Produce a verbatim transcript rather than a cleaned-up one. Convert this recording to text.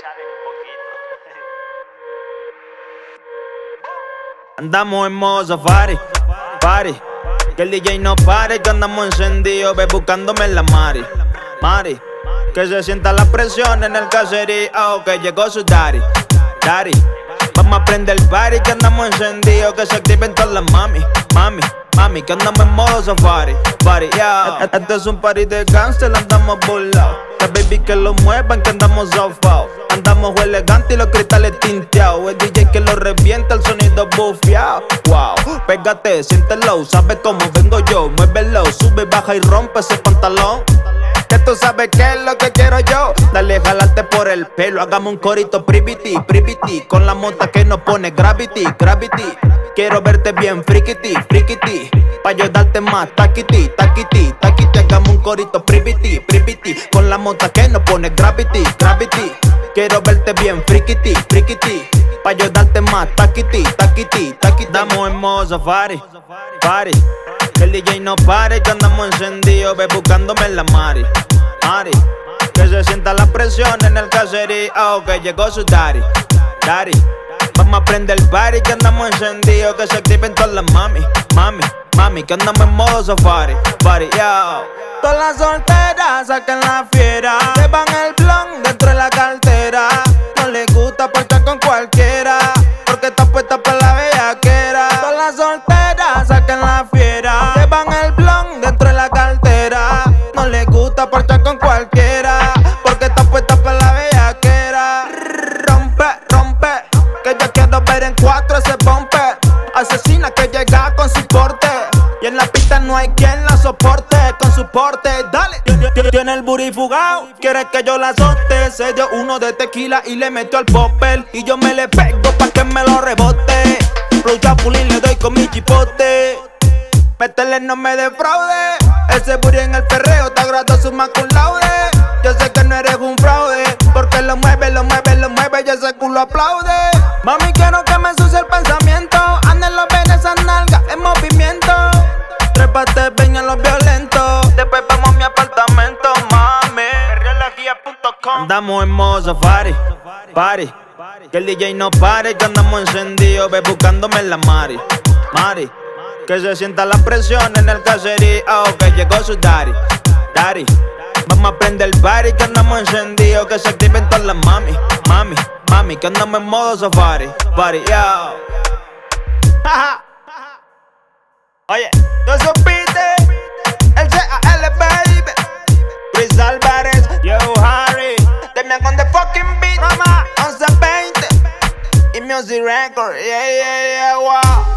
Andamos en modo safari, party. Que el D J no pare, que andamos encendidos, ve buscándome en la mari, mari. Que se sienta la presión en el caserío, que llegó su daddy, daddy. Vamos a prender el party, que andamos encendidos, que se activen todas las mami, mami, mami. Que andamos en modo safari, party, yeah. Este es un party de gangster, andamos burlados. Que baby que lo muevan, que andamos zafados. Andamos elegantes y los cristales tinteados. El D J que lo revienta, el sonido bufiao. Wow, pégate, siéntelo, sabes cómo vengo yo. Muévelo, sube, baja y rompe ese pantalón. Que tú sabes qué es lo que quiero yo. Dale, jalarte por el pelo, hagamos un corito privity, privity. Con la monta que nos pone gravity, gravity. Quiero verte bien frikity, frikity. Pa' yo darte más taquiti, taquiti, taquiti. Hagamos un corito privity, privity. Con la monta que nos pone gravity, gravity. Quiero verte bien frikity, frikity. Pa' yo darte más taquiti, taquiti, taquiti. Estamos en modo safari, party. Que el D J no pare, que andamos encendidos, ve buscándome en la mari, mari. Que se sienta la presión en el caserío, que llegó su daddy, daddy. Vamos a prender el party, que andamos encendidos, que se activen todas las mami, mami, mami. Que andamos en modo safari, party, yo. Todas las solteras sacan la fiera, llevan el blon dentro de la cartera. No les gusta portar con cualquiera, porque está puesta para la bellaquera. Todas las solteras sacan la fiera, llevan el blon dentro de la cartera. No les gusta portar con cualquiera, porque está puesta para la bellaquera. Rompe, rompe, que yo quiero ver en cuatro ese pompe. Asesina que llega con su porte, y en la pista no hay quien la soporte. Con su porte, dale. Tiene el booty fugado, quiere que yo la azote. Se dio uno de tequila y le metió al popper, y yo me le pego pa' que me lo rebote. Flow chapulín le doy con mi chipote. Métele, no me defraude. Ese booty en el perreo te agradó su cum laude. Yo sé que no eres un fraude, porque lo mueve, lo mueve, lo mueve y ese culo aplaude. Mami, quiero que me ensucie el pensamiento. Anden ven esas nalgas en movimiento. Trépate, ven a los violentos. Después vamos a mi apartamento, mami. Perreología punto com. Andamos en modo safari, party. Que el D J no pare, que andamos encendidos, ve buscándome en la mari, mari. Que se sienta la presión en el caserío, que llegó su daddy, daddy. Vamos a prender el party, que andamos encendidos, que se activen todas las mami, mami, mami. Que andamos en modo safari, party, yo. Oye, ¿tú supiste? El C A L, baby. Chris Álvarez, yo, Harry. Demian con the fucking beat. Rama, once veinte. Y Music Record, yeah, yeah, yeah, wow.